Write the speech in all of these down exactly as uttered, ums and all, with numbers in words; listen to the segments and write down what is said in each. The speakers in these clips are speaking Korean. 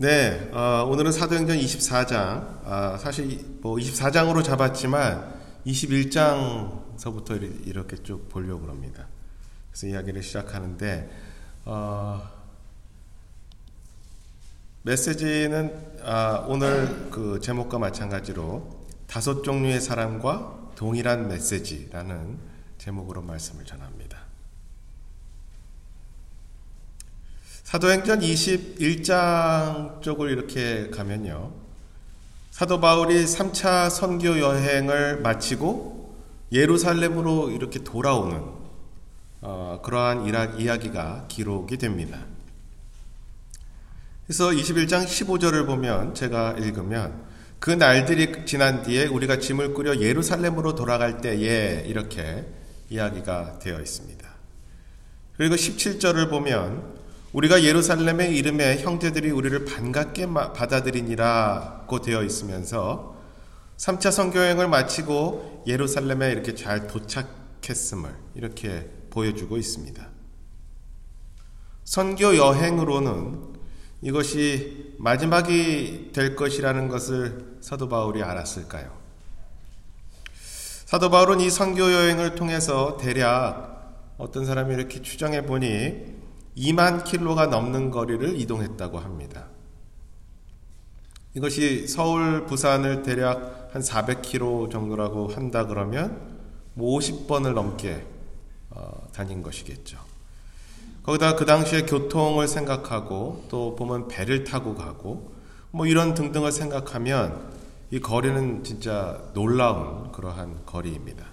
네, 어, 오늘은 사도행전 이십사 장, 아, 사실 뭐 이십사 장으로 잡았지만 이십일 장서부터 이렇게 쭉 보려고 합니다. 그래서 이야기를 시작하는데, 어, 메시지는 아, 오늘 그 제목과 마찬가지로 다섯 종류의 사람과 동일한 메시지라는 제목으로 말씀을 전합니다. 사도행전 이십일 장 쪽을 이렇게 가면요, 사도 바울이 삼 차 선교 여행을 마치고 예루살렘으로 이렇게 돌아오는 어, 그러한 이야기가 기록이 됩니다. 그래서 이십일 장 십오 절을 보면, 제가 읽으면, 그 날들이 지난 뒤에 우리가 짐을 꾸려 예루살렘으로 돌아갈 때에, 이렇게 이야기가 되어 있습니다. 그리고 십칠 절을 보면 우리가 예루살렘에 이름에 형제들이 우리를 반갑게 받아들이니라고 되어 있으면서 삼 차 선교여행을 마치고 예루살렘에 이렇게 잘 도착했음을 이렇게 보여주고 있습니다. 선교 여행으로는 이것이 마지막이 될 것이라는 것을 사도 바울이 알았을까요? 사도 바울은 이 선교 여행을 통해서 대략 어떤 사람이 이렇게 추정해 보니 이만 킬로가 넘는 거리를 이동했다고 합니다. 이것이 서울, 부산을 대략 한 사백 킬로미터 정도라고 한다 그러면 뭐 오십 번을 넘게 어, 다닌 것이겠죠. 거기다 그 당시에 교통을 생각하고 또 보면 배를 타고 가고 뭐 이런 등등을 생각하면 이 거리는 진짜 놀라운 그러한 거리입니다.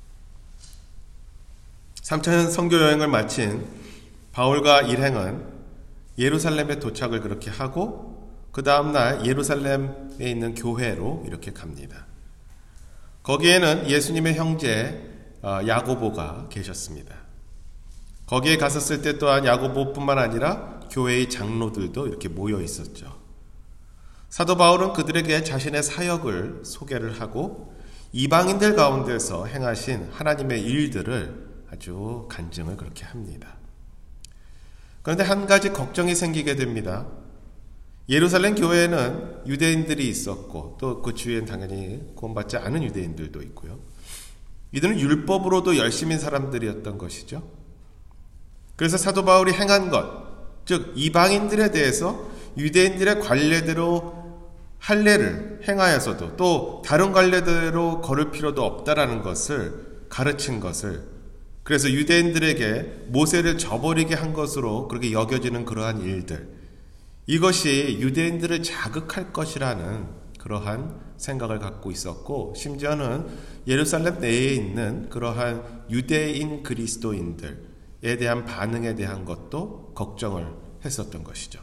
삼 차 선교 여행을 마친 바울과 일행은 예루살렘에 도착을 그렇게 하고 그 다음날 예루살렘에 있는 교회로 이렇게 갑니다. 거기에는 예수님의 형제 야고보가 계셨습니다. 거기에 갔었을 때 또한 야고보뿐만 아니라 교회의 장로들도 이렇게 모여 있었죠. 사도 바울은 그들에게 자신의 사역을 소개를 하고 이방인들 가운데서 행하신 하나님의 일들을 아주 간증을 그렇게 합니다. 그런데 한 가지 걱정이 생기게 됩니다. 예루살렘 교회에는 유대인들이 있었고 또 그 주위엔 당연히 구원받지 않은 유대인들도 있고요. 이들은 율법으로도 열심인 사람들이었던 것이죠. 그래서 사도 바울이 행한 것, 즉 이방인들에 대해서 유대인들의 관례대로 할례를 행하여서도 또 다른 관례대로 걸을 필요도 없다라는 것을 가르친 것을, 그래서 유대인들에게 모세를 저버리게 한 것으로 그렇게 여겨지는 그러한 일들, 이것이 유대인들을 자극할 것이라는 그러한 생각을 갖고 있었고, 심지어는 예루살렘 내에 있는 그러한 유대인 그리스도인들에 대한 반응에 대한 것도 걱정을 했었던 것이죠.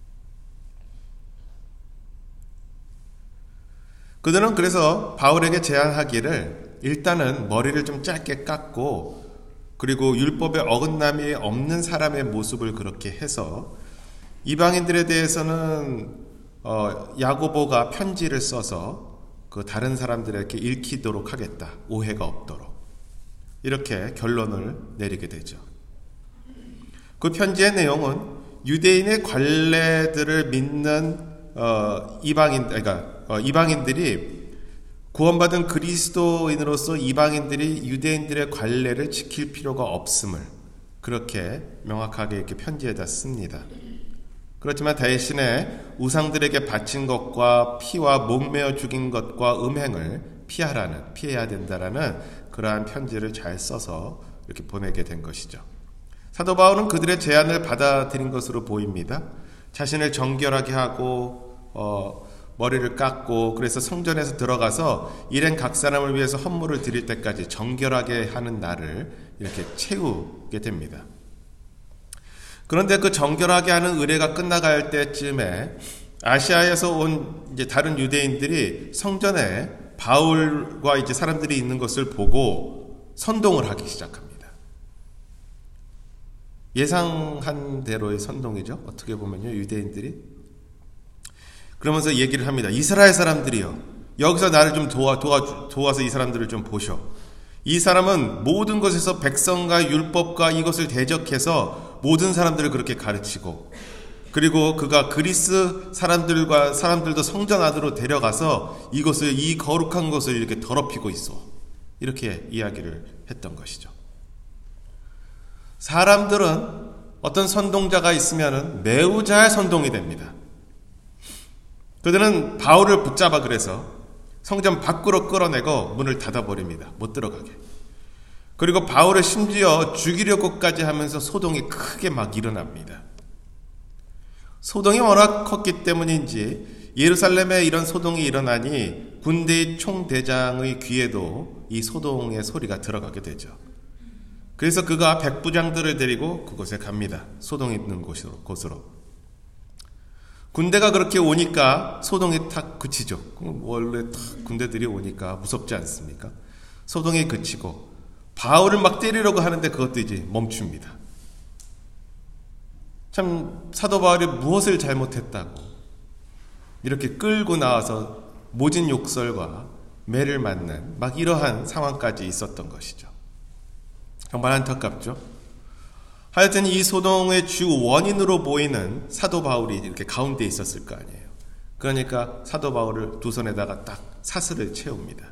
그들은 그래서 바울에게 제안하기를 일단은 머리를 좀 짧게 깎고 그리고 율법에 어긋남이 없는 사람의 모습을 그렇게 해서 이방인들에 대해서는 어, 야고보가 편지를 써서 그 다른 사람들에게 읽히도록 하겠다, 오해가 없도록, 이렇게 결론을 내리게 되죠. 그 편지의 내용은 유대인의 관례들을 믿는 어, 이방인, 그러니까 어, 이방인들이 구원받은 그리스도인으로서 이방인들이 유대인들의 관례를 지킬 필요가 없음을 그렇게 명확하게 이렇게 편지에다 씁니다. 그렇지만 대신에 우상들에게 바친 것과 피와 몸매어 죽인 것과 음행을 피하라는, 피해야 된다라는 그러한 편지를 잘 써서 이렇게 보내게 된 것이죠. 사도 바울은 그들의 제안을 받아들인 것으로 보입니다. 자신을 정결하게 하고 어, 머리를 깎고 그래서 성전에서 들어가서 일행 각 사람을 위해서 헌물을 드릴 때까지 정결하게 하는 날을 이렇게 채우게 됩니다. 그런데 그 정결하게 하는 의례가 끝나갈 때쯤에 아시아에서 온 이제 다른 유대인들이 성전에 바울과 이제 사람들이 있는 것을 보고 선동을 하기 시작합니다. 예상한 대로의 선동이죠. 어떻게 보면요, 유대인들이. 그러면서 얘기를 합니다. 이스라엘 사람들이요, 여기서 나를 좀 도와, 도와, 도와서 이 사람들을 좀 보셔. 이 사람은 모든 것에서 백성과 율법과 이것을 대적해서 모든 사람들을 그렇게 가르치고 그리고 그가 그리스 사람들과 사람들도 성전 안으로 데려가서 이것을 이 거룩한 것을 이렇게 더럽히고 있어. 이렇게 이야기를 했던 것이죠. 사람들은 어떤 선동자가 있으면 매우 잘 선동이 됩니다. 그들은 바울을 붙잡아 그래서 성전 밖으로 끌어내고 문을 닫아버립니다. 못 들어가게. 그리고 바울을 심지어 죽이려고까지 하면서 소동이 크게 막 일어납니다. 소동이 워낙 컸기 때문인지 예루살렘에 이런 소동이 일어나니 군대의 총대장의 귀에도 이 소동의 소리가 들어가게 되죠. 그래서 그가 백부장들을 데리고 그곳에 갑니다. 소동이 있는 곳으로, 곳으로. 군대가 그렇게 오니까 소동이 탁 그치죠. 원래 탁 군대들이 오니까 무섭지 않습니까? 소동이 그치고 바울을 막 때리려고 하는데 그것도 이제 멈춥니다. 참 사도 바울이 무엇을 잘못했다고 이렇게 끌고 나와서 모진 욕설과 매를 맞는 막 이러한 상황까지 있었던 것이죠. 정말 안타깝죠. 하여튼 이 소동의 주 원인으로 보이는 사도 바울이 이렇게 가운데 있었을 거 아니에요. 그러니까 사도 바울을 두 손에다가 딱 사슬을 채웁니다.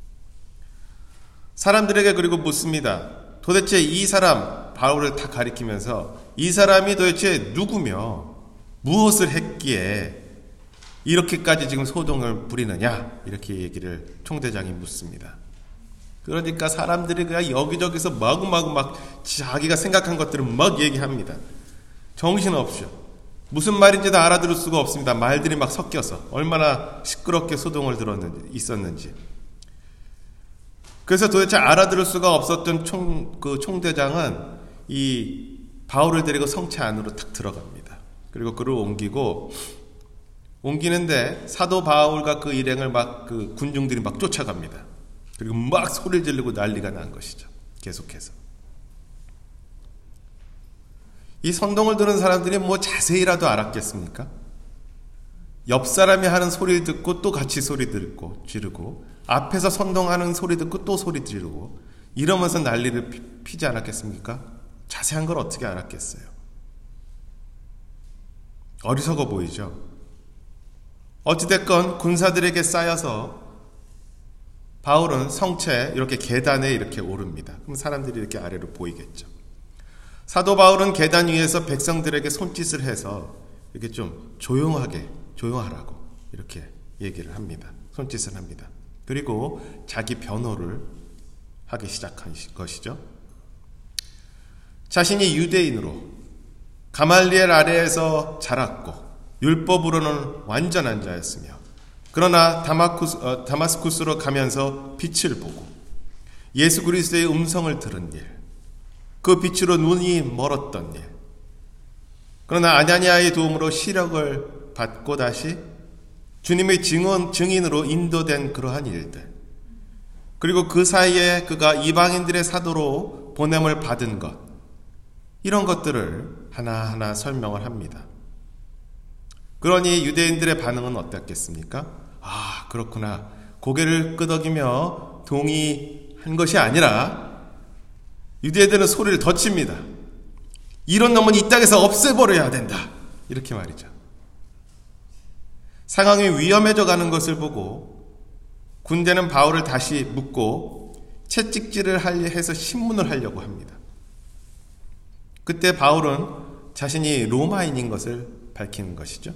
사람들에게 그리고 묻습니다. 도대체 이 사람, 바울을 다 가리키면서 이 사람이 도대체 누구며 무엇을 했기에 이렇게까지 지금 소동을 부리느냐, 이렇게 얘기를 총대장이 묻습니다. 그러니까 사람들이 그냥 여기저기서 마구마구 막 자기가 생각한 것들을 막 얘기합니다. 정신없죠. 무슨 말인지도 알아들을 수가 없습니다. 말들이 막 섞여서 얼마나 시끄럽게 소동을 들었는지, 있었는지. 그래서 도대체 알아들을 수가 없었던 총, 그 총대장은 이 바울을 데리고 성체 안으로 탁 들어갑니다. 그리고 그를 옮기고, 옮기는데 사도 바울과 그 일행을 막 그 군중들이 막 쫓아갑니다. 그리고 막 소리를 지르고 난리가 난 것이죠. 계속해서. 이 선동을 들은 사람들이 뭐 자세히라도 알았겠습니까? 옆 사람이 하는 소리를 듣고 또 같이 소리 듣고 지르고 앞에서 선동하는 소리 듣고 또 소리 지르고 이러면서 난리를 피지 않았겠습니까? 자세한 걸 어떻게 알았겠어요? 어리석어 보이죠? 어찌됐건 군사들에게 쌓여서 바울은 성체 이렇게 계단에 이렇게 오릅니다. 그럼 사람들이 이렇게 아래로 보이겠죠. 사도 바울은 계단 위에서 백성들에게 손짓을 해서 이렇게 좀 조용하게 조용하라고 이렇게 얘기를 합니다. 손짓을 합니다. 그리고 자기 변호를 하기 시작한 것이죠. 자신이 유대인으로 가말리엘 아래에서 자랐고 율법으로는 완전한 자였으며 그러나 다마쿠스, 어, 다마스쿠스로 가면서 빛을 보고 예수 그리스도의 음성을 들은 일, 그 빛으로 눈이 멀었던 일, 그러나 아냐니아의 도움으로 시력을 받고 다시 주님의 증언, 증인으로 인도된 그러한 일들, 그리고 그 사이에 그가 이방인들의 사도로 보냄을 받은 것, 이런 것들을 하나하나 설명을 합니다. 그러니 유대인들의 반응은 어땠겠습니까? 아, 그렇구나. 고개를 끄덕이며 동의한 것이 아니라 유대인들은 소리를 더 칩니다. 이런 놈은 이 땅에서 없애버려야 된다. 이렇게 말이죠. 상황이 위험해져 가는 것을 보고 군대는 바울을 다시 묶고 채찍질을 해서 신문을 하려고 합니다. 그때 바울은 자신이 로마인인 것을 밝히는 것이죠.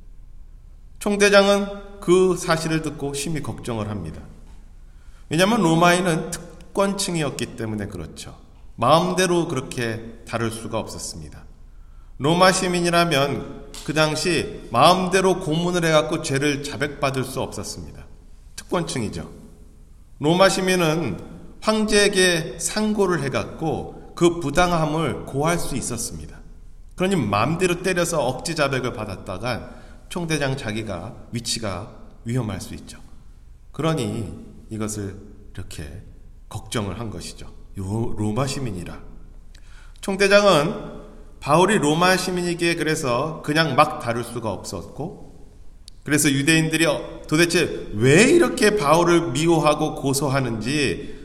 총대장은 그 사실을 듣고 심히 걱정을 합니다. 왜냐하면 로마인은 특권층이었기 때문에 그렇죠. 마음대로 그렇게 다룰 수가 없었습니다. 로마 시민이라면 그 당시 마음대로 고문을 해갖고 죄를 자백받을 수 없었습니다. 특권층이죠. 로마 시민은 황제에게 상고를 해갖고 그 부당함을 고할 수 있었습니다. 그러니 마음대로 때려서 억지 자백을 받았다가 총대장 자기가 위치가 위험할 수 있죠. 그러니 이것을 이렇게 걱정을 한 것이죠. 요 로마 시민이라. 총대장은 바울이 로마 시민이기에 그래서 그냥 막 다룰 수가 없었고, 그래서 유대인들이 도대체 왜 이렇게 바울을 미워하고 고소하는지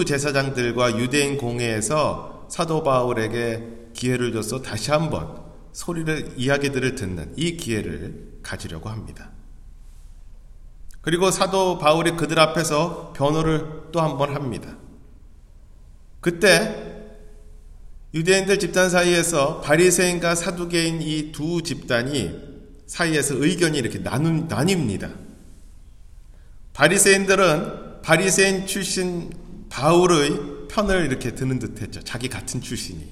수제사장들과 유대인 공회에서 사도 바울에게 기회를 줘서 다시 한번 소리를, 이야기들을 듣는 이 기회를 가지려고 합니다. 그리고 사도 바울이 그들 앞에서 변호를 또 한 번 합니다. 그때 유대인들 집단 사이에서 바리새인과 사두개인 이 두 집단이 사이에서 의견이 이렇게 나누, 나뉩니다. 바리새인들은 바리새인 출신 바울의 편을 이렇게 드는 듯했죠. 자기 같은 출신이.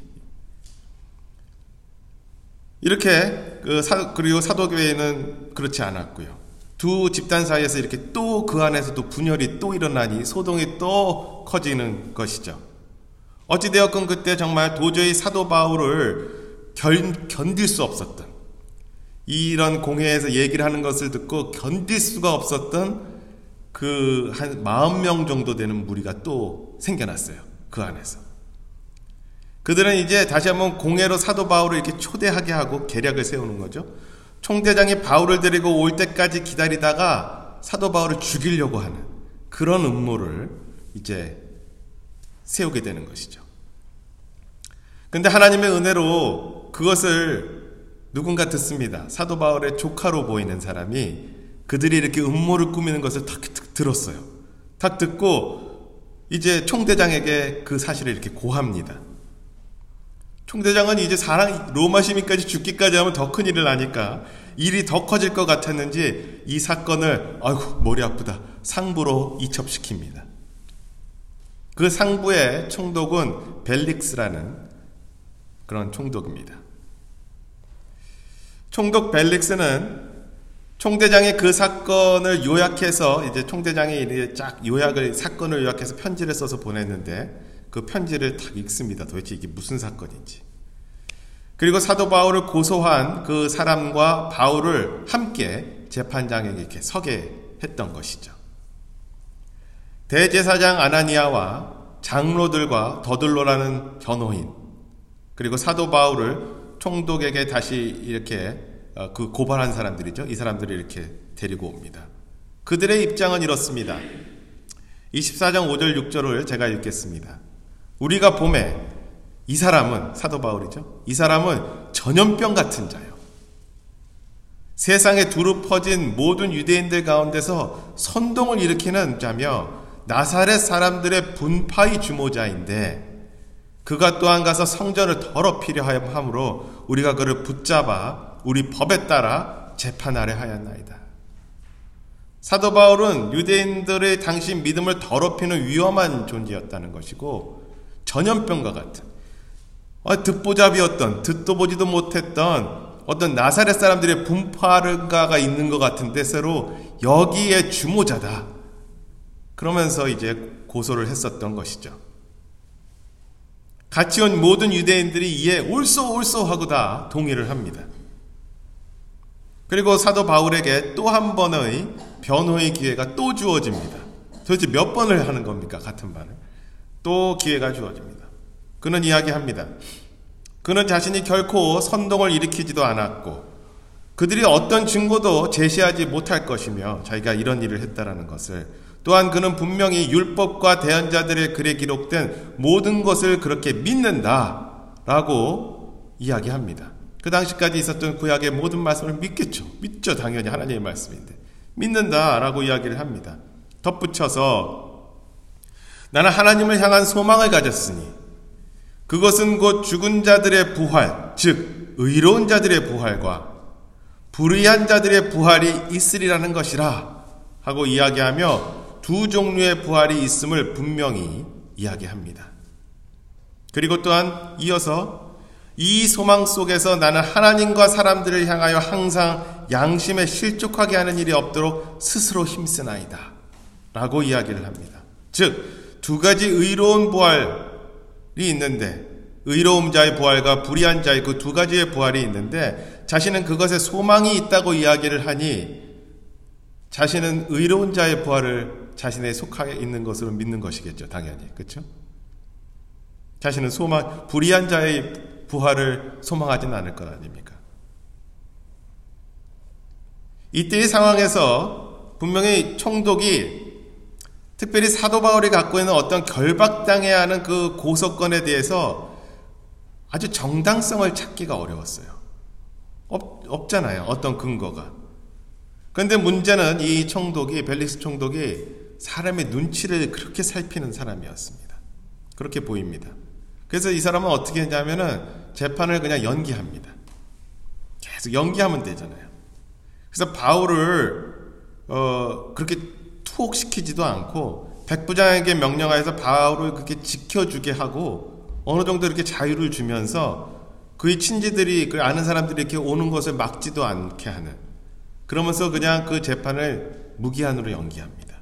이렇게 그 사, 그리고 사도교회는 그렇지 않았고요. 두 집단 사이에서 이렇게 또 그 안에서도 분열이 또 일어나니 소동이 또 커지는 것이죠. 어찌되었건 그때 정말 도저히 사도 바울을 견, 견딜 수 없었던, 이런 공회에서 얘기를 하는 것을 듣고 견딜 수가 없었던 그 한 사십 명 정도 되는 무리가 또 생겨났어요. 그 안에서. 그들은 이제 다시 한번 공회로 사도 바울을 이렇게 초대하게 하고 계략을 세우는 거죠. 총대장이 바울을 데리고 올 때까지 기다리다가 사도 바울을 죽이려고 하는 그런 음모를 이제 세우게 되는 것이죠. 근데 하나님의 은혜로 그것을 누군가 듣습니다. 사도 바울의 조카로 보이는 사람이 그들이 이렇게 음모를 꾸미는 것을 탁 들었어요. 탁 듣고 이제 총대장에게 그 사실을 이렇게 고합니다. 총대장은 이제 사람, 로마 시민까지 죽기까지 하면 더 큰 일을 하니까 일이 더 커질 것 같았는지 이 사건을 아이고 머리 아프다 상부로 이첩시킵니다. 그 상부의 총독은 벨릭스라는 그런 총독입니다. 총독 벨릭스는 총대장이 그 사건을 요약해서 이제 총대장이 이제 쫙 요약을 사건을 요약해서 편지를 써서 보냈는데 그 편지를 딱 읽습니다. 도대체 이게 무슨 사건인지. 그리고 사도 바울을 고소한 그 사람과 바울을 함께 재판장에 이렇게 서게 했던 것이죠. 대제사장 아나니아와 장로들과 더들로라는 변호인, 그리고 사도 바울을 총독에게 다시 이렇게 그 고발한 사람들이죠. 이 사람들을 이렇게 데리고 옵니다. 그들의 입장은 이렇습니다. 이십사 장 오 절 육 절을 제가 읽겠습니다. 우리가 보매 이 사람은, 사도 바울이죠. 이 사람은 전염병 같은 자요. 세상에 두루 퍼진 모든 유대인들 가운데서 선동을 일으키는 자며 나사렛 사람들의 분파의 주모자인데 그가 또한 가서 성전을 더럽히려 함으로 우리가 그를 붙잡아 우리 법에 따라 재판하려 하였나이다. 사도 바울은 유대인들의 당시 믿음을 더럽히는 위험한 존재였다는 것이고 전염병과 같은 듣보잡이었던, 듣도 보지도 못했던 어떤 나사렛 사람들의 분파가 있는 것 같은 데서로 여기에 주모자다. 그러면서 이제 고소를 했었던 것이죠. 같이 온 모든 유대인들이 이에 옳소 옳소 하고 다 동의를 합니다. 그리고 사도 바울에게 또 한 번의 변호의 기회가 또 주어집니다. 도대체 몇 번을 하는 겁니까? 같은 말을. 또 기회가 주어집니다. 그는 이야기합니다. 그는 자신이 결코 선동을 일으키지도 않았고 그들이 어떤 증거도 제시하지 못할 것이며 자기가 이런 일을 했다라는 것을, 또한 그는 분명히 율법과 대언자들의 글에 기록된 모든 것을 그렇게 믿는다라고 이야기합니다. 그 당시까지 있었던 구약의 모든 말씀을 믿겠죠. 믿죠. 당연히 하나님의 말씀인데 믿는다라고 이야기를 합니다. 덧붙여서 나는 하나님을 향한 소망을 가졌으니 그것은 곧 죽은 자들의 부활, 즉 의로운 자들의 부활과 불의한 자들의 부활이 있으리라는 것이라 하고 이야기하며 두 종류의 부활이 있음을 분명히 이야기합니다. 그리고 또한 이어서 이 소망 속에서 나는 하나님과 사람들을 향하여 항상 양심에 실족하게 하는 일이 없도록 스스로 힘쓰나이다 라고 이야기를 합니다. 즉 두 가지 의로운 부활이 있는데, 의로운 자의 부활과 불의한 자의 그 두 가지의 부활이 있는데 자신은 그것에 소망이 있다고 이야기를 하니 자신은 의로운 자의 부활을 자신의 속하에 있는 것으로 믿는 것이겠죠. 당연히. 그렇죠? 자신은 소망, 불의한 자의 부활을 소망하지는 않을 것 아닙니까? 이때의 상황에서 분명히 총독이 특별히 사도 바울이 갖고 있는 어떤 결박당해야 하는 그 고소건에 대해서 아주 정당성을 찾기가 어려웠어요. 없, 없잖아요. 어떤 근거가. 그런데 문제는 이 총독이, 벨릭스 총독이 사람의 눈치를 그렇게 살피는 사람이었습니다. 그렇게 보입니다. 그래서 이 사람은 어떻게 했냐면은 재판을 그냥 연기합니다. 계속 연기하면 되잖아요. 그래서 바울을 어, 그렇게 투옥시키지도 않고 백부장에게 명령하여서 바울을 그렇게 지켜주게 하고 어느 정도 이렇게 자유를 주면서 그의 친지들이, 그 아는 사람들이 이렇게 오는 것을 막지도 않게 하는, 그러면서 그냥 그 재판을 무기한으로 연기합니다.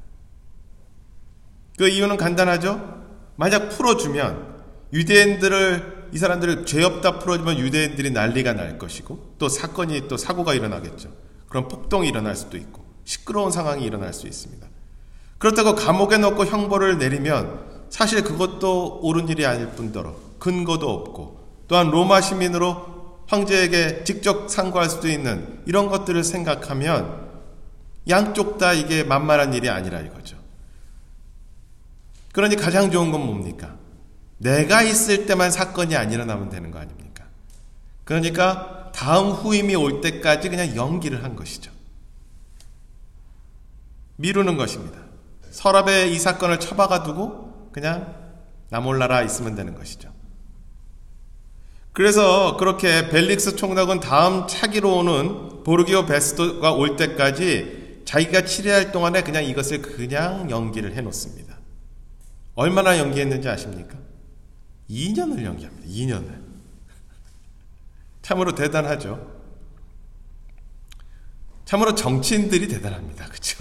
그 이유는 간단하죠? 만약 풀어주면 유대인들을, 이 사람들을 죄 없다 풀어주면 유대인들이 난리가 날 것이고 또 사건이, 또 사고가 일어나겠죠. 그럼 폭동이 일어날 수도 있고 시끄러운 상황이 일어날 수 있습니다. 그렇다고 감옥에 넣고 형벌을 내리면 사실 그것도 옳은 일이 아닐 뿐더러 근거도 없고, 또한 로마 시민으로 황제에게 직접 상고할 수도 있는 이런 것들을 생각하면 양쪽 다 이게 만만한 일이 아니라 이거죠. 그러니 가장 좋은 건 뭡니까? 내가 있을 때만 사건이 안 일어나면 되는 거 아닙니까? 그러니까 다음 후임이 올 때까지 그냥 연기를 한 것이죠. 미루는 것입니다. 서랍에 이 사건을 처박아 두고 그냥 나 몰라라 있으면 되는 것이죠. 그래서 그렇게 벨릭스 총독은 다음 차기로 오는 보르기오 베스토가 올 때까지 자기가 치료할 동안에 그냥 이것을 그냥 연기를 해놓습니다. 얼마나 연기했는지 아십니까? 이 년을 연기합니다. 이 년을. 참으로 대단하죠. 참으로 정치인들이 대단합니다. 그렇죠?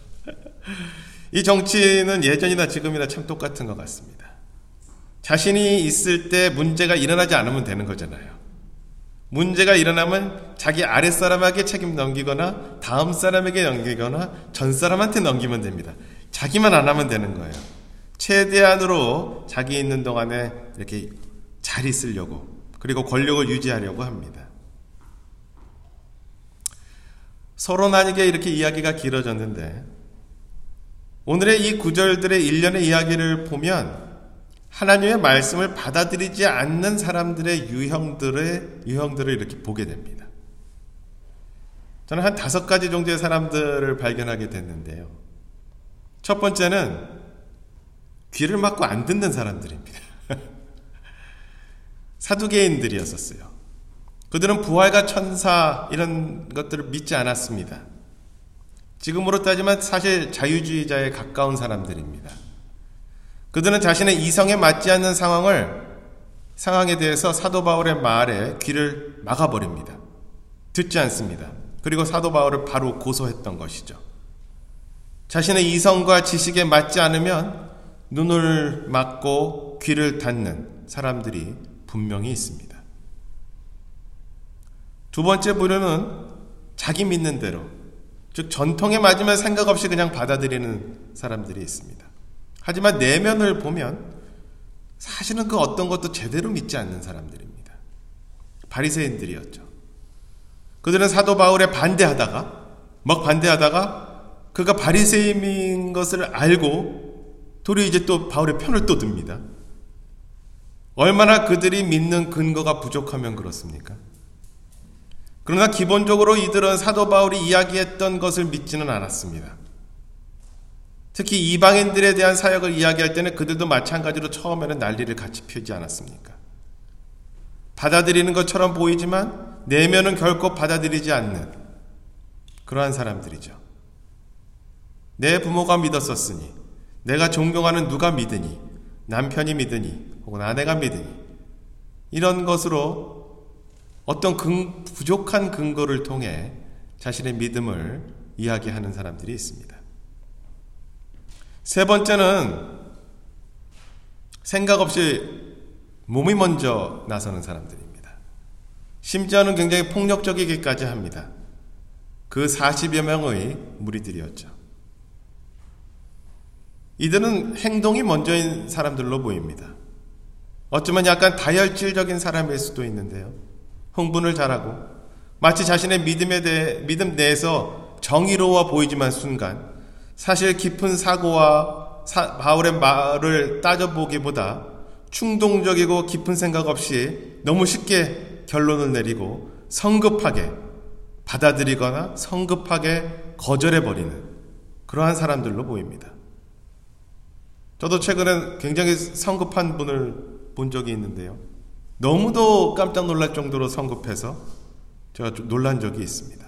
이 정치인은 예전이나 지금이나 참 똑같은 것 같습니다. 자신이 있을 때 문제가 일어나지 않으면 되는 거잖아요. 문제가 일어나면 자기 아랫사람에게 책임 넘기거나 다음 사람에게 넘기거나 전 사람한테 넘기면 됩니다. 자기만 안 하면 되는 거예요. 최대한으로 자기 있는 동안에 이렇게 잘 있으려고, 그리고 권력을 유지하려고 합니다. 서로 나뉘게 이렇게 이야기가 길어졌는데 오늘의 이 구절들의 일련의 이야기를 보면 하나님의 말씀을 받아들이지 않는 사람들의 유형들의, 유형들을 이렇게 보게 됩니다. 저는 한 다섯 가지 정도의 사람들을 발견하게 됐는데요. 첫 번째는 귀를 막고 안 듣는 사람들입니다. 사두개인들이었었어요. 그들은 부활과 천사 이런 것들을 믿지 않았습니다. 지금으로 따지면 사실 자유주의자에 가까운 사람들입니다. 그들은 자신의 이성에 맞지 않는 상황을, 상황에 대해서 사도 바울의 말에 귀를 막아버립니다. 듣지 않습니다. 그리고 사도 바울을 바로 고소했던 것이죠. 자신의 이성과 지식에 맞지 않으면 눈을 막고 귀를 닫는 사람들이 분명히 있습니다. 두 번째 부류는 자기 믿는 대로, 즉 전통에 맞으면 생각 없이 그냥 받아들이는 사람들이 있습니다. 하지만 내면을 보면 사실은 그 어떤 것도 제대로 믿지 않는 사람들입니다. 바리새인들이었죠. 그들은 사도 바울에 반대하다가, 막 반대하다가 그가 바리새인인 것을 알고 도리어 이제 또 바울의 편을 또 듭니다. 얼마나 그들이 믿는 근거가 부족하면 그렇습니까? 그러나 기본적으로 이들은 사도 바울이 이야기했던 것을 믿지는 않았습니다. 특히 이방인들에 대한 사역을 이야기할 때는 그들도 마찬가지로 처음에는 난리를 같이 피우지 않았습니까? 받아들이는 것처럼 보이지만 내면은 결코 받아들이지 않는 그러한 사람들이죠. 내 부모가 믿었었으니, 내가 존경하는 누가 믿으니, 남편이 믿으니, 혹은 아내가 믿으니, 이런 것으로 어떤 근, 부족한 근거를 통해 자신의 믿음을 이야기하는 사람들이 있습니다. 세 번째는 생각 없이 몸이 먼저 나서는 사람들입니다. 심지어는 굉장히 폭력적이기까지 합니다. 그 사십여 명의 무리들이었죠. 이들은 행동이 먼저인 사람들로 보입니다. 어쩌면 약간 다혈질적인 사람일 수도 있는데요. 흥분을 잘하고 마치 자신의 믿음에 대해, 믿음 내에서 정의로워 보이지만 순간 사실 깊은 사고와 사, 바울의 말을 따져보기보다 충동적이고 깊은 생각 없이 너무 쉽게 결론을 내리고 성급하게 받아들이거나 성급하게 거절해버리는 그러한 사람들로 보입니다. 저도 최근에 굉장히 성급한 분을 본 적이 있는데요. 너무도 깜짝 놀랄 정도로 성급해서 제가 좀 놀란 적이 있습니다.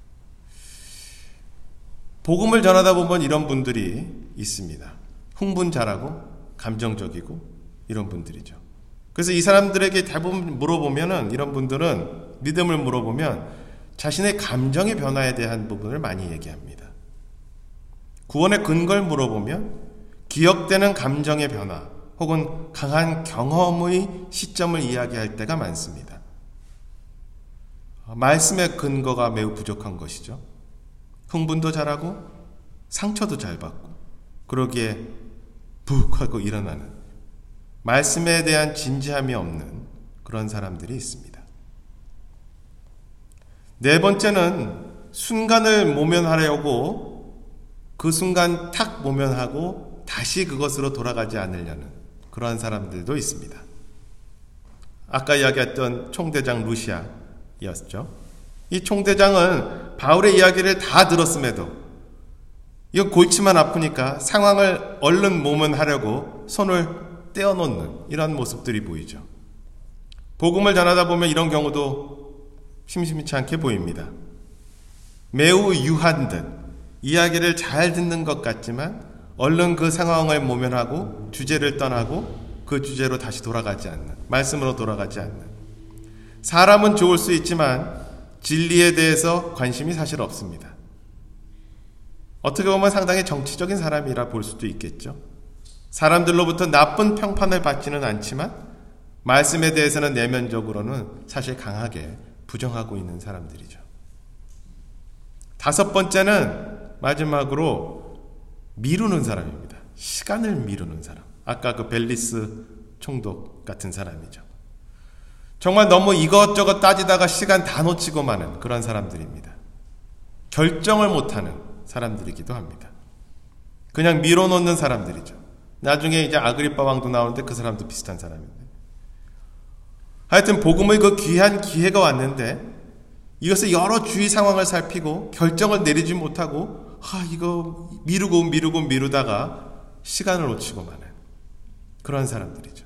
복음을 전하다 보면 이런 분들이 있습니다. 흥분 잘하고 감정적이고 이런 분들이죠. 그래서 이 사람들에게 대부분 물어보면은 이런 분들은 믿음을 물어보면 자신의 감정의 변화에 대한 부분을 많이 얘기합니다. 구원의 근거를 물어보면 기억되는 감정의 변화 혹은 강한 경험의 시점을 이야기할 때가 많습니다. 말씀의 근거가 매우 부족한 것이죠. 흥분도 잘하고 상처도 잘 받고 그러기에 푹 하고 일어나는 말씀에 대한 진지함이 없는 그런 사람들이 있습니다. 네 번째는 순간을 모면하려고 그 순간 탁 모면하고 다시 그것으로 돌아가지 않으려는 그러한 사람들도 있습니다. 아까 이야기했던 총대장 루시아였죠. 이 총대장은 바울의 이야기를 다 들었음에도 이거 골치만 아프니까 상황을 얼른 모면하려고 손을 떼어놓는 이런 모습들이 보이죠. 복음을 전하다 보면 이런 경우도 심심치 않게 보입니다. 매우 유한 듯 이야기를 잘 듣는 것 같지만 얼른 그 상황을 모면하고 주제를 떠나고 그 주제로 다시 돌아가지 않는, 말씀으로 돌아가지 않는. 사람은 좋을 수 있지만 진리에 대해서 관심이 사실 없습니다. 어떻게 보면 상당히 정치적인 사람이라 볼 수도 있겠죠. 사람들로부터 나쁜 평판을 받지는 않지만 말씀에 대해서는 내면적으로는 사실 강하게 부정하고 있는 사람들이죠. 다섯 번째는 마지막으로 미루는 사람입니다. 시간을 미루는 사람. 아까 그 벨리스 총독 같은 사람이죠. 정말 너무 이것저것 따지다가 시간 다 놓치고 마는 그런 사람들입니다. 결정을 못하는 사람들이기도 합니다. 그냥 밀어놓는 사람들이죠. 나중에 이제 아그리빠 왕도 나오는데 그 사람도 비슷한 사람인데. 하여튼 복음의 그 귀한 기회가 왔는데 이것을 여러 주위 상황을 살피고 결정을 내리지 못하고 아 이거 미루고 미루고 미루다가 시간을 놓치고 마는 그런 사람들이죠.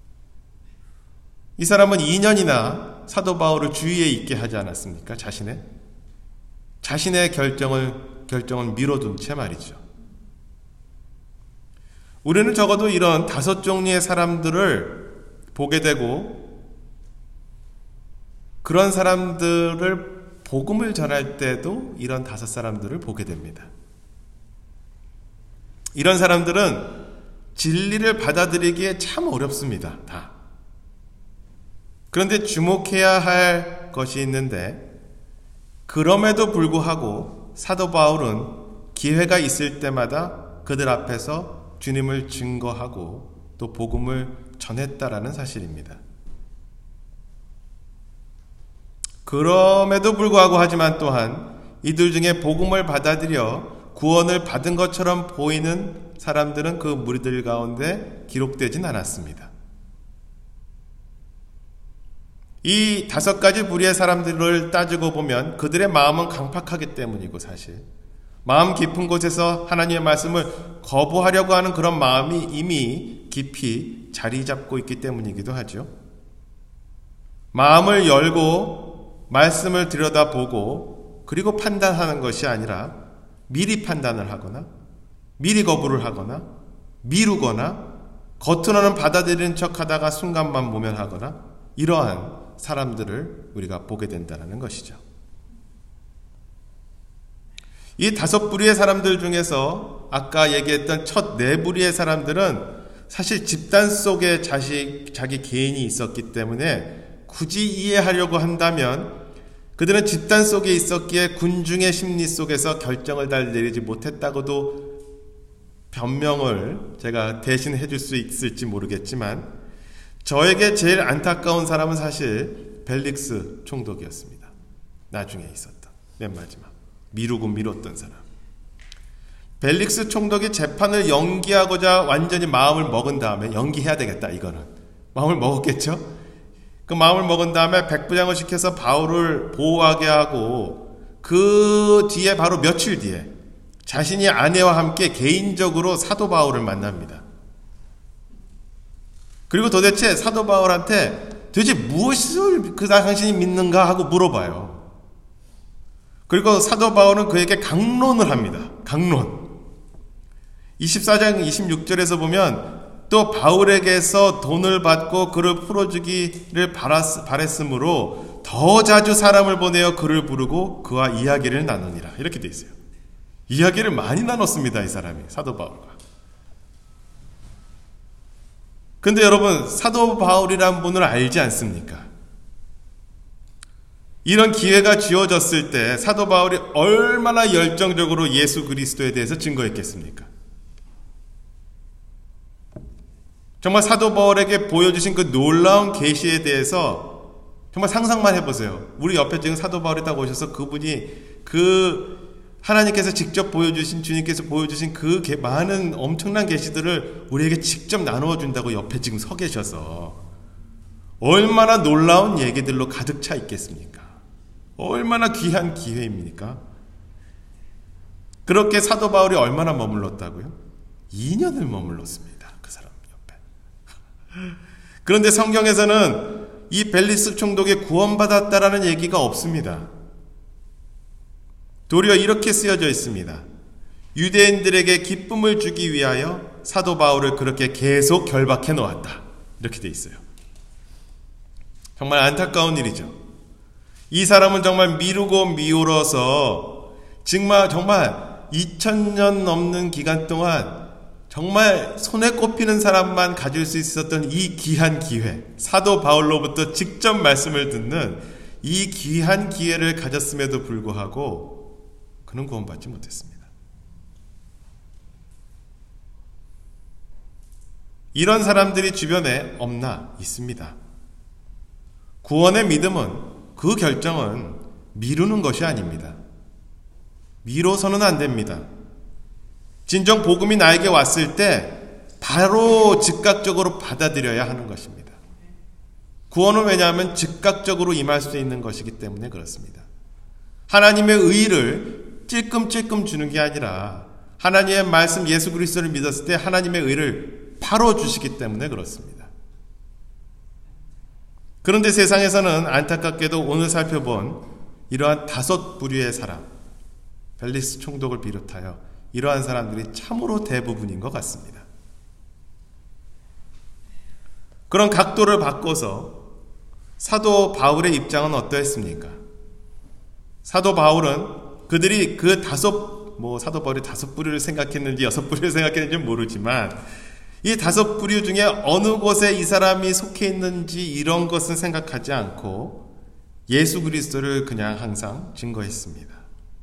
이 사람은 이 년이나 사도 바울을 주위에 있게 하지 않았습니까? 자신의 자신의 결정을 결정을 미뤄둔 채 말이죠. 우리는 적어도 이런 다섯 종류의 사람들을 보게 되고 그런 사람들을 복음을 전할 때도 이런 다섯 사람들을 보게 됩니다. 이런 사람들은 진리를 받아들이기에 참 어렵습니다. 다. 그런데 주목해야 할 것이 있는데 그럼에도 불구하고 사도 바울은 기회가 있을 때마다 그들 앞에서 주님을 증거하고 또 복음을 전했다라는 사실입니다. 그럼에도 불구하고 하지만 또한 이들 중에 복음을 받아들여 구원을 받은 것처럼 보이는 사람들은 그 무리들 가운데 기록되진 않았습니다. 이 다섯 가지 부류의 사람들을 따지고 보면 그들의 마음은 강팍하기 때문이고 사실 마음 깊은 곳에서 하나님의 말씀을 거부하려고 하는 그런 마음이 이미 깊이 자리 잡고 있기 때문이기도 하죠. 마음을 열고 말씀을 들여다보고 그리고 판단하는 것이 아니라 미리 판단을 하거나 미리 거부를 하거나 미루거나 겉으로는 받아들이는 척하다가 순간만 모면하거나 이러한 사람들을 우리가 보게 된다는 것이죠. 이 다섯 부류의 사람들 중에서 아까 얘기했던 첫 네 부류의 사람들은 사실 집단 속에 자식, 자기 개인이 있었기 때문에 굳이 이해하려고 한다면 그들은 집단 속에 있었기에 군중의 심리 속에서 결정을 잘 내리지 못했다고도 변명을 제가 대신 해줄 수 있을지 모르겠지만 저에게 제일 안타까운 사람은 사실 벨릭스 총독이었습니다. 나중에 있었던 맨 마지막 미루고 미뤘던 사람. 벨릭스 총독이 재판을 연기하고자 완전히 마음을 먹은 다음에 연기해야 되겠다 이거는 마음을 먹었겠죠. 그 마음을 먹은 다음에 백부장을 시켜서 바울을 보호하게 하고 그 뒤에 바로 며칠 뒤에 자신이 아내와 함께 개인적으로 사도 바울을 만납니다. 그리고 도대체 사도 바울한테 도대체 무엇을 그 당신이 믿는가 하고 물어봐요. 그리고 사도 바울은 그에게 강론을 합니다. 강론. 이십사 장 이십육 절에서 보면 또 바울에게서 돈을 받고 그를 풀어주기를 바랬으므로 더 자주 사람을 보내어 그를 부르고 그와 이야기를 나누니라. 이렇게 돼 있어요. 이야기를 많이 나눴습니다. 이 사람이 사도 바울과. 근데 여러분, 사도 바울이란 분을 알지 않습니까? 이런 기회가 주어졌을 때 사도 바울이 얼마나 열정적으로 예수 그리스도에 대해서 증거했겠습니까? 정말 사도 바울에게 보여주신 그 놀라운 계시에 대해서 정말 상상만 해보세요. 우리 옆에 지금 사도 바울이 딱 오셔서 그분이 그 하나님께서 직접 보여주신, 주님께서 보여주신 그 많은 엄청난 계시들을 우리에게 직접 나누어 준다고 옆에 지금 서 계셔서 얼마나 놀라운 얘기들로 가득 차 있겠습니까? 얼마나 귀한 기회입니까? 그렇게 사도 바울이 얼마나 머물렀다고요? 이 년을 머물렀습니다. 그 사람 옆에. 그런데 성경에서는 이 벨리스 총독이 구원받았다라는 얘기가 없습니다. 도리어 이렇게 쓰여져 있습니다. 유대인들에게 기쁨을 주기 위하여 사도 바울을 그렇게 계속 결박해 놓았다. 이렇게 돼 있어요. 정말 안타까운 일이죠. 이 사람은 정말 미루고 미루어서 정말 정말 이천 년 넘는 기간 동안 정말 손에 꼽히는 사람만 가질 수 있었던 이 귀한 기회, 사도 바울로부터 직접 말씀을 듣는 이 귀한 기회를 가졌음에도 불구하고 그는 구원받지 못했습니다. 이런 사람들이 주변에 없나? 있습니다. 구원의 믿음은, 그 결정은 미루는 것이 아닙니다. 미뤄서는 안 됩니다. 진정 복음이 나에게 왔을 때 바로 즉각적으로 받아들여야 하는 것입니다. 구원은 왜냐하면 즉각적으로 임할 수 있는 것이기 때문에 그렇습니다. 하나님의 의를 찔끔찔끔 주는 게 아니라 하나님의 말씀 예수 그리스도를 믿었을 때 하나님의 의를 바로 주시기 때문에 그렇습니다. 그런데 세상에서는 안타깝게도 오늘 살펴본 이러한 다섯 부류의 사람, 벨리스 총독을 비롯하여 이러한 사람들이 참으로 대부분인 것 같습니다. 그런 각도를 바꿔서 사도 바울의 입장은 어떠했습니까? 사도 바울은 그들이 그 다섯, 뭐 사도 바울이 다섯 부류를 생각했는지 여섯 부류를 생각했는지 모르지만 이 다섯 부류 중에 어느 곳에 이 사람이 속해 있는지 이런 것은 생각하지 않고 예수 그리스도를 그냥 항상 증거했습니다.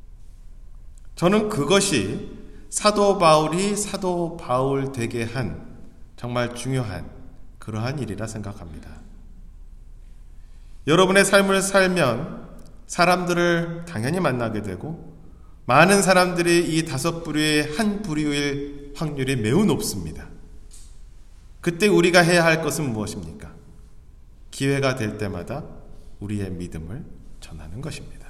저는 그것이 사도 바울이 사도 바울 되게 한 정말 중요한 그러한 일이라 생각합니다. 여러분의 삶을 살면 사람들을 당연히 만나게 되고 많은 사람들이 이 다섯 부류의 한 부류일 확률이 매우 높습니다. 그때 우리가 해야 할 것은 무엇입니까? 기회가 될 때마다 우리의 믿음을 전하는 것입니다.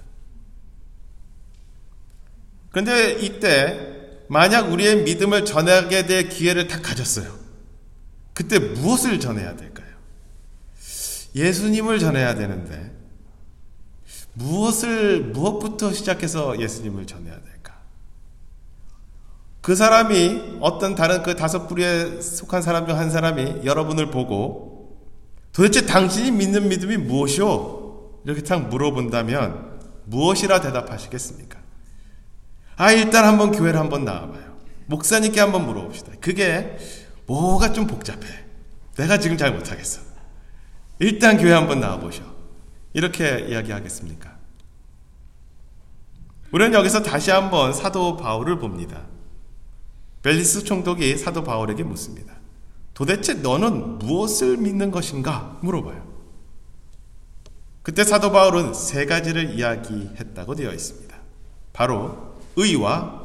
그런데 이때 만약 우리의 믿음을 전하게 될 기회를 다 가졌어요. 그때 무엇을 전해야 될까요? 예수님을 전해야 되는데 무엇을, 무엇부터 시작해서 예수님을 전해야 될까? 그 사람이 어떤 다른 그 다섯 부류에 속한 사람 중 한 사람이 여러분을 보고 도대체 당신이 믿는 믿음이 무엇이오? 이렇게 딱 물어본다면 무엇이라 대답하시겠습니까? 아, 일단 한번 교회를 한번 나와봐요. 목사님께 한번 물어봅시다. 그게 뭐가 좀 복잡해. 내가 지금 잘 못하겠어. 일단 교회 한번 나와보셔. 이렇게 이야기하겠습니까? 우리는 여기서 다시 한번 사도 바울을 봅니다. 벨리스 총독이 사도 바울에게 묻습니다. 도대체 너는 무엇을 믿는 것인가? 물어봐요. 그때 사도 바울은 세 가지를 이야기했다고 되어 있습니다. 바로 의와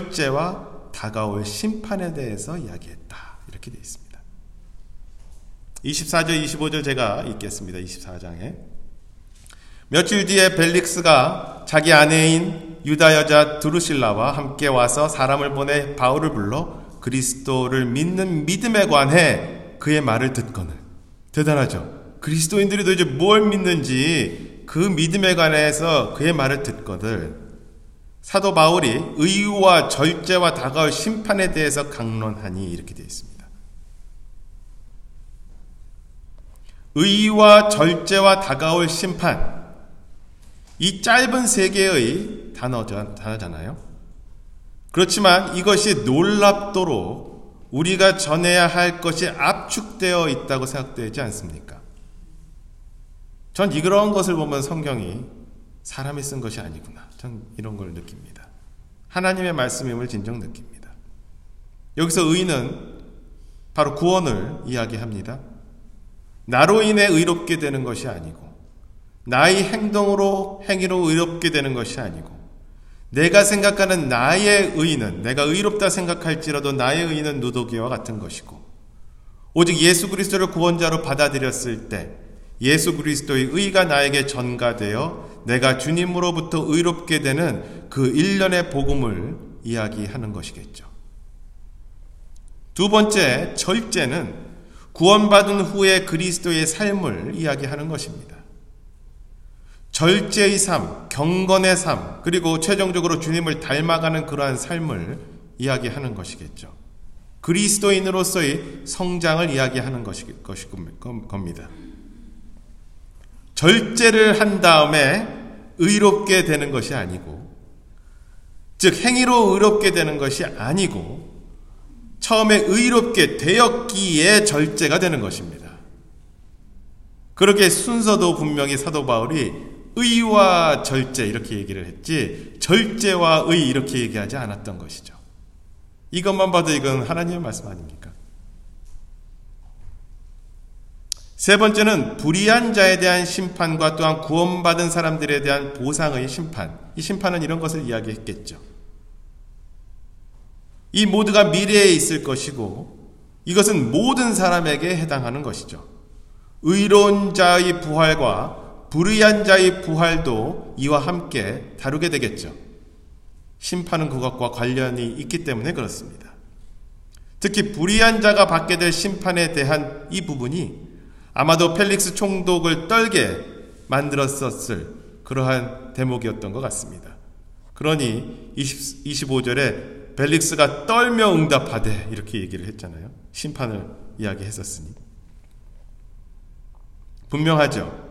절제와 다가올 심판에 대해서 이야기했다. 이렇게 되어 있습니다. 이십사 절 이십오 절 제가 읽겠습니다. 이십사 장에 며칠 뒤에 벨릭스가 자기 아내인 유다 여자 드루실라와 함께 와서 사람을 보내 바울을 불러 그리스도를 믿는 믿음에 관해 그의 말을 듣거늘. 대단하죠. 그리스도인들이 도대체 뭘 믿는지 그 믿음에 관해서 그의 말을 듣거늘 사도 바울이 의와 절제와 다가올 심판에 대해서 강론하니 이렇게 되어 있습니다. 의와 절제와 다가올 심판, 이 짧은 세 개의 단어자, 단어잖아요. 그렇지만 이것이 놀랍도록 우리가 전해야 할 것이 압축되어 있다고 생각되지 않습니까? 전 이런 것을 보면 성경이 사람이 쓴 것이 아니구나. 전 이런 걸 느낍니다. 하나님의 말씀임을 진정 느낍니다. 여기서 의는 바로 구원을 이야기합니다. 나로 인해 의롭게 되는 것이 아니고 나의 행동으로 행위로 의롭게 되는 것이 아니고 내가 생각하는 나의 의는 내가 의롭다 생각할지라도 나의 의는 누더기와 같은 것이고 오직 예수 그리스도를 구원자로 받아들였을 때 예수 그리스도의 의가 나에게 전가되어 내가 주님으로부터 의롭게 되는 그 일련의 복음을 이야기하는 것이겠죠. 두 번째, 절제는 구원받은 후에 그리스도의 삶을 이야기하는 것입니다. 절제의 삶, 경건의 삶, 그리고 최종적으로 주님을 닮아가는 그러한 삶을 이야기하는 것이겠죠. 그리스도인으로서의 성장을 이야기하는 것이, 것이 겁니다. 절제를 한 다음에 의롭게 되는 것이 아니고, 즉 행위로 의롭게 되는 것이 아니고 처음에 의롭게 되었기에 절제가 되는 것입니다. 그렇게 순서도 분명히 사도 바울이 의와 절제 이렇게 얘기를 했지 절제와 의 이렇게 얘기하지 않았던 것이죠. 이것만 봐도 이건 하나님의 말씀 아닙니까? 세 번째는 불의한 자에 대한 심판과 또한 구원받은 사람들에 대한 보상의 심판. 이 심판은 이런 것을 이야기했겠죠. 이 모두가 미래에 있을 것이고 이것은 모든 사람에게 해당하는 것이죠. 의로운 자의 부활과 불의한 자의 부활도 이와 함께 다루게 되겠죠. 심판은 그것과 관련이 있기 때문에 그렇습니다. 특히 불의한 자가 받게 될 심판에 대한 이 부분이 아마도 펠릭스 총독을 떨게 만들었었을 그러한 대목이었던 것 같습니다. 그러니 이십오 절에 벨릭스가 떨며 응답하되 이렇게 얘기를 했잖아요. 심판을 이야기했었으니. 분명하죠.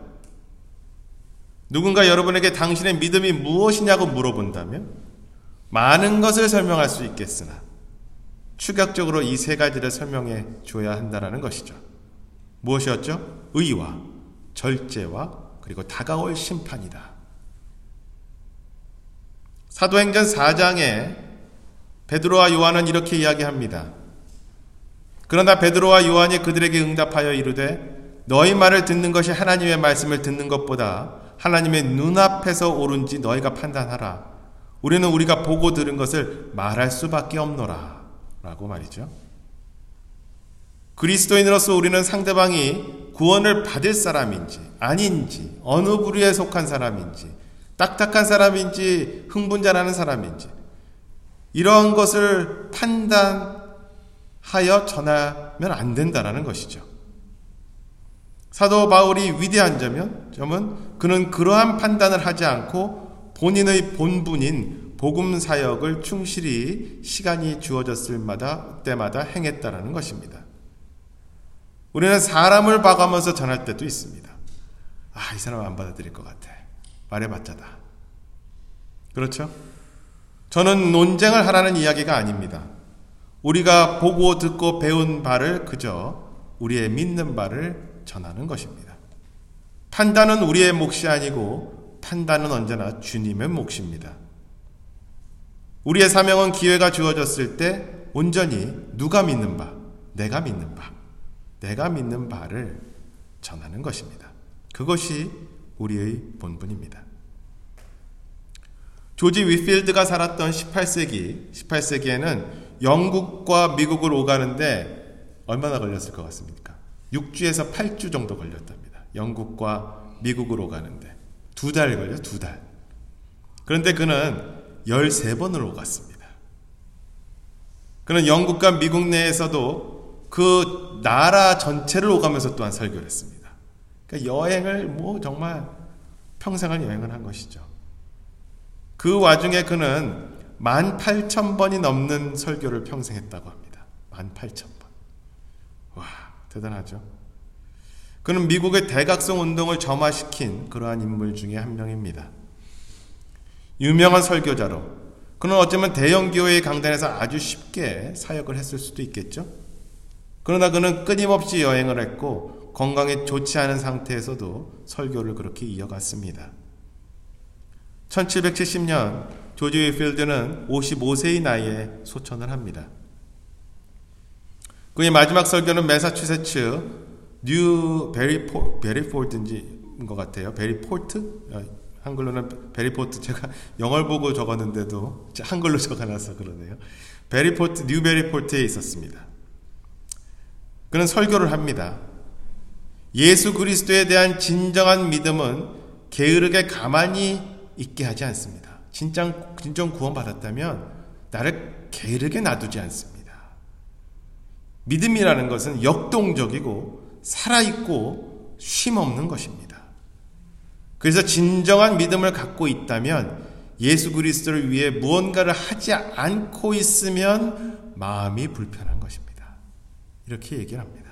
누군가 여러분에게 당신의 믿음이 무엇이냐고 물어본다면 많은 것을 설명할 수 있겠으나 추격적으로 이 세 가지를 설명해 줘야 한다는 것이죠. 무엇이었죠? 의와 절제와 그리고 다가올 심판이다. 사도행전 사 장에 베드로와 요한은 이렇게 이야기합니다. 그러나 베드로와 요한이 그들에게 응답하여 이르되 너희 말을 듣는 것이 하나님의 말씀을 듣는 것보다 하나님의 눈앞에서 옳은지 너희가 판단하라. 우리는 우리가 보고 들은 것을 말할 수밖에 없노라 라고 말이죠. 그리스도인으로서 우리는 상대방이 구원을 받을 사람인지 아닌지 어느 부류에 속한 사람인지 딱딱한 사람인지 흥분자라는 사람인지 이러한 것을 판단하여 전하면 안 된다는 것이죠. 사도 바울이 위대한 점은, 점은 그는 그러한 판단을 하지 않고 본인의 본분인 복음 사역을 충실히 시간이 주어졌을 때마다 행했다는 것입니다. 우리는 사람을 봐가면서 전할 때도 있습니다. 아, 이 사람 안 받아들일 것 같아. 말해봤자다. 그렇죠? 저는 논쟁을 하라는 이야기가 아닙니다. 우리가 보고 듣고 배운 바를 그저 우리의 믿는 바를 전하는 것입니다. 판단은 우리의 몫이 아니고 판단은 언제나 주님의 몫입니다. 우리의 사명은 기회가 주어졌을 때 온전히 누가 믿는 바, 내가 믿는 바, 내가 믿는 바를 전하는 것입니다. 그것이 우리의 본분입니다. 조지 위필드가 살았던 십팔 세기, 십팔 세기에는 영국과 미국을 오가는데 얼마나 걸렸을 것 같습니까? 육 주에서 팔 주 정도 걸렸답니다. 영국과 미국으로 가는데 두 달 걸려, 두 달. 그런데 그는 열세 번을 오갔습니다. 그는 영국과 미국 내에서도 그 나라 전체를 오가면서 또한 설교를 했습니다. 그러니까 여행을 뭐 정말 평생을 여행을 한 것이죠. 그 와중에 그는 만 팔천 번이 넘는 설교를 평생 했다고 합니다. 만 팔천 번. 와, 대단하죠. 그는 미국의 대각성 운동을 점화시킨 그러한 인물 중에 한 명입니다. 유명한 설교자로 그는 어쩌면 대형 교회의 강단에서 아주 쉽게 사역을 했을 수도 있겠죠. 그러나 그는 끊임없이 여행을 했고 건강에 좋지 않은 상태에서도 설교를 그렇게 이어갔습니다. 천칠백칠십 년 조지 휘필드는 오십오 세의 나이에 소천을 합니다. 그의 마지막 설교는 매사추세츠 뉴 베리포, 베리포드인지인 것 같아요. 베리포트? 한글로는 베리포트. 제가 영어를 보고 적었는데도 한글로 적어놔서 그러네요. 베리포트, 뉴 베리포트에 있었습니다. 그는 설교를 합니다. 예수 그리스도에 대한 진정한 믿음은 게으르게 가만히 있게 하지 않습니다. 진짜, 진정 구원받았다면 나를 게으르게 놔두지 않습니다. 믿음이라는 것은 역동적이고 살아있고 쉼없는 것입니다. 그래서 진정한 믿음을 갖고 있다면 예수 그리스도를 위해 무언가를 하지 않고 있으면 마음이 불편한 것입니다. 이렇게 얘기를 합니다.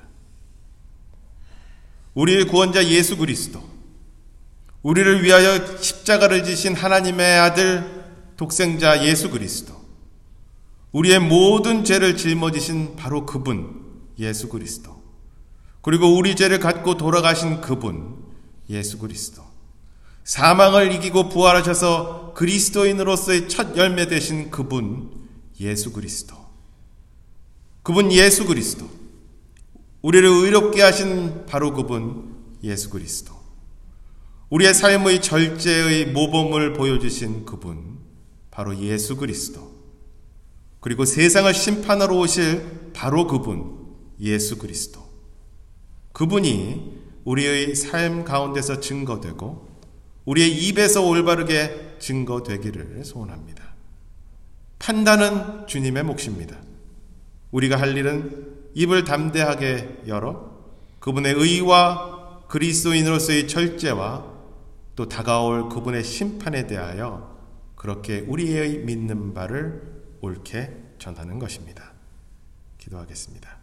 우리의 구원자 예수 그리스도, 우리를 위하여 십자가를 지신 하나님의 아들 독생자 예수 그리스도, 우리의 모든 죄를 짊어지신 바로 그분 예수 그리스도, 그리고 우리 죄를 갖고 돌아가신 그분 예수 그리스도, 사망을 이기고 부활하셔서 그리스도인으로서의 첫 열매 되신 그분 예수 그리스도, 그분 예수 그리스도, 우리를 의롭게 하신 바로 그분 예수 그리스도, 우리의 삶의 절제의 모범을 보여주신 그분 바로 예수 그리스도, 그리고 세상을 심판하러 오실 바로 그분 예수 그리스도, 그분이 우리의 삶 가운데서 증거되고 우리의 입에서 올바르게 증거되기를 소원합니다. 판단은 주님의 몫입니다. 우리가 할 일은 입을 담대하게 열어 그분의 의와 그리스도인으로서의 절제와 또 다가올 그분의 심판에 대하여 그렇게 우리의 믿는 바를 옳게 전하는 것입니다. 기도하겠습니다.